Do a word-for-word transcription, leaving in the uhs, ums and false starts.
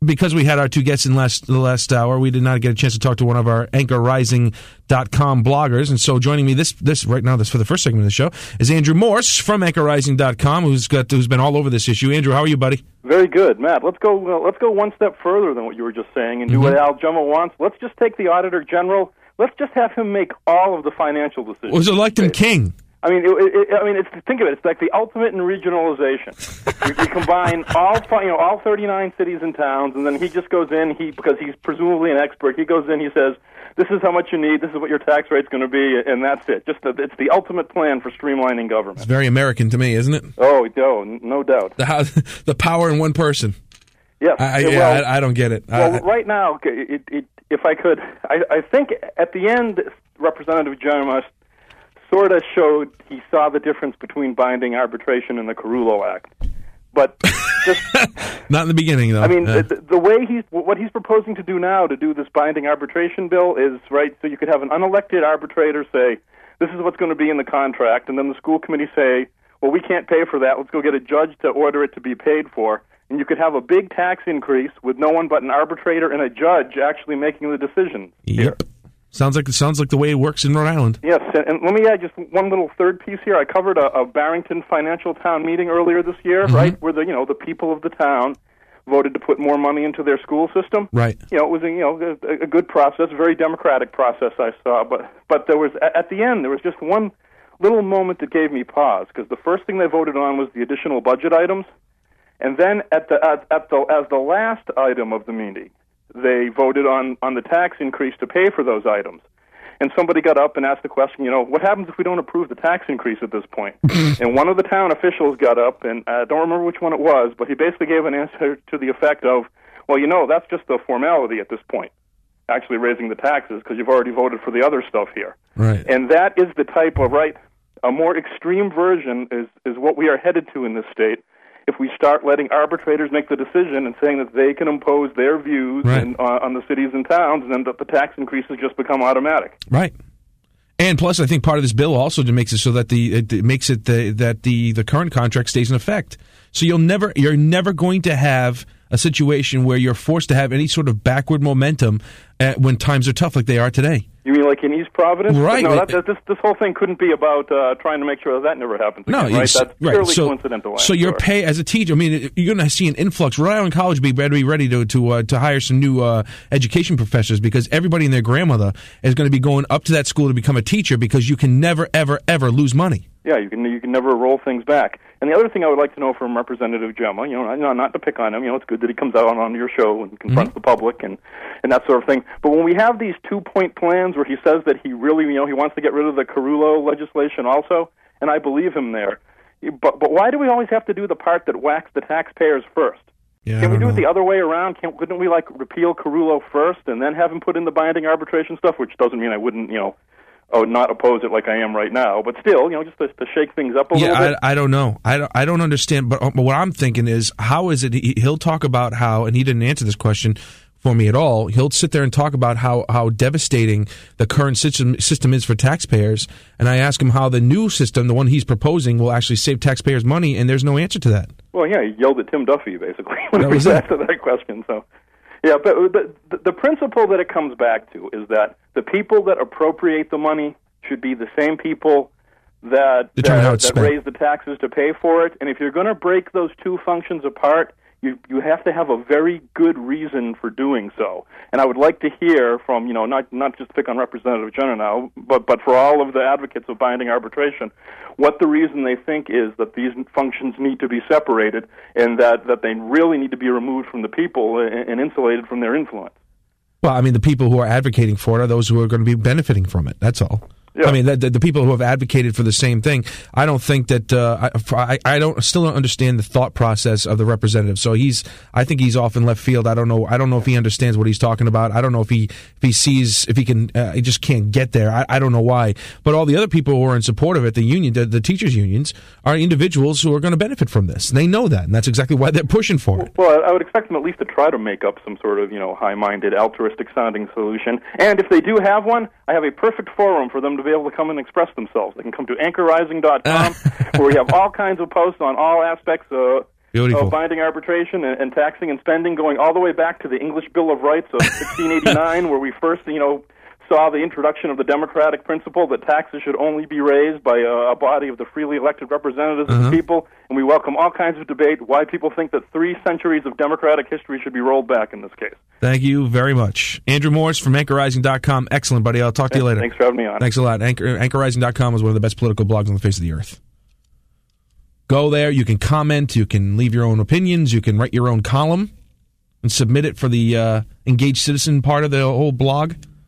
because we had our two guests in last the last hour, we did not get a chance to talk to one of our Anchor Rising dot com bloggers. And so joining me this this right now, this for the first segment of the show, is Andrew Morse from Anchor Rising dot com, who's got who's been all over this issue. Andrew, how are you, buddy? Very good, Matt. Let's go. Uh, let's go one step further than what you were just saying and do Mm-hmm. what Al Gemma wants. Let's just take the Auditor General. Let's just have him make all of the financial decisions. Was elect him king? I mean, it, it, I mean, it's, think of it. It's like the ultimate in regionalization. you, you combine all, fi- you know, all thirty-nine cities and towns, and then he just goes in. He because he's presumably an expert. He goes in. He says, "This is how much you need. This is what your tax rate's going to be," and that's it. Just the, it's the ultimate plan for streamlining government. It's very American to me, isn't it? Oh, no, no doubt. The how, the power in one person. Yes. I, yeah, yeah, well, I, I don't get it. Well, I, right now, it, it, if I could, I, I think at the end, Representative Gemma sort of showed he saw the difference between binding arbitration and the Carullo Act. But just not in the beginning, though. I mean, uh. the, the way he's what he's proposing to do now to do this binding arbitration bill is right. So you could have an unelected arbitrator say, "This is what's going to be in the contract," and then the school committee say, "Well, we can't pay for that. Let's go get a judge to order it to be paid for." And you could have a big tax increase with no one but an arbitrator and a judge actually making the decision. Yep. Here. Sounds like sounds like the way it works in Rhode Island. Yes, and, and let me add just one little third piece here. I covered a, a Barrington financial town meeting earlier this year, Mm-hmm. right, where the you know the people of the town voted to put more money into their school system. Right. You know, it was a, you know a, a good process, a very democratic process I saw. But but there was at the end there was just one little moment that gave me pause because the first thing they voted on was the additional budget items, and then at the at, at the as the last item of the meeting, they voted on, on the tax increase to pay for those items. And somebody got up and asked the question, you know, what happens if we don't approve the tax increase at this point? And one of the town officials got up, and I don't remember which one it was, but he basically gave an answer to the effect of, well, you know, that's just a formality at this point, actually raising the taxes, because you've already voted for the other stuff here. Right. And that is the type of, right, a more extreme version is, is what we are headed to in this state. If we start letting arbitrators make the decision and saying that they can impose their views right. in, uh, on the cities and towns, and then that the tax increases just become automatic. Right. And plus, I think part of this bill also makes it so that the it, it makes it the, that the, the current contract stays in effect. So you'll never you're never going to have a situation where you're forced to have any sort of backward momentum at, when times are tough like they are today. You mean like in East Providence? Right. No, that, that, this this whole thing couldn't be about uh, trying to make sure that, that never happens again, No, right? it's, That's right. purely so, coincidental. So your sure. pay as a teacher, I mean, you're going to see an influx. Rhode Island College be better be ready to to uh, to hire some new uh, education professors because everybody and their grandmother is going to be going up to that school to become a teacher because you can never, ever, ever lose money. Yeah, you can you can never roll things back. And the other thing I would like to know from Representative Gemma, you know, not, not to pick on him, you know, it's good that he comes out on, on your show and confronts mm-hmm. the public and, and that sort of thing. But when we have these two-point plans where he says that he really, you know, he wants to get rid of the Carullo legislation also, and I believe him there, but but why do we always have to do the part that whacks the taxpayers first? Yeah, Can we do know. it the other way around? Can't, couldn't we, like, repeal Carullo first and then have him put in the binding arbitration stuff, which doesn't mean I wouldn't, you know, oh, not oppose it like I am right now, but still, you know, just to, to shake things up a yeah, little bit. I, I don't know. I don't, I don't understand. But, but what I'm thinking is, how is it? He, he'll talk about how, and he didn't answer this question for me at all. He'll sit there and talk about how, how devastating the current system system is for taxpayers. And I ask him how the new system, the one he's proposing, will actually save taxpayers money, and there's no answer to that. Well, yeah, he yelled at Tim Duffy basically when that he was was asked that question. So. Yeah, but the, the, the principle that it comes back to is that the people that appropriate the money should be the same people that, Determine how that, it's that spent. raise the taxes to pay for it. And if you're going to break those two functions apart, you you have to have a very good reason for doing so. And I would like to hear from, you know, not not just pick on Representative Jenner now, but, but for all of the advocates of binding arbitration, what the reason they think is that these functions need to be separated and that, that they really need to be removed from the people and, and insulated from their influence. Well, I mean, the people who are advocating for it are those who are going to be benefiting from it. That's all. Yeah. I mean, the, the, the people who have advocated for the same thing, I don't think that, uh, I, I don't, still don't understand the thought process of the representative. So he's, I think he's off in left field. I don't know, I don't know if he understands what he's talking about. I don't know if he, if he sees, if he can, uh, he just can't get there. I, I don't know why. But all the other people who are in support of it, the union, the, the teachers' unions, are individuals who are going to benefit from this. And they know that, and that's exactly why they're pushing for it. Well, I would expect them at least to try to make up some sort of, you know, high-minded, altruistic-sounding solution. And if they do have one, I have a perfect forum for them to be able to come and express themselves. They can come to Anchor Rising dot com, where we have all kinds of posts on all aspects, uh, Beautiful. of binding arbitration and, and taxing and spending, going all the way back to the English Bill of Rights of sixteen eighty-nine, where we first, you know, saw the introduction of the democratic principle that taxes should only be raised by a, a body of the freely elected representatives uh-huh. of the people, and we welcome all kinds of debate why people think that three centuries of democratic history should be rolled back in this case. Thank you very much. Andrew Morse from Anchor Rising dot com. Excellent, buddy. I'll talk to yeah, you later. Thanks for having me on. Thanks a lot. Anchor, Anchor Rising dot com is one of the best political blogs on the face of the earth. Go there. You can comment. You can leave your own opinions. You can write your own column and submit it for the uh, engaged citizen part of the whole blog.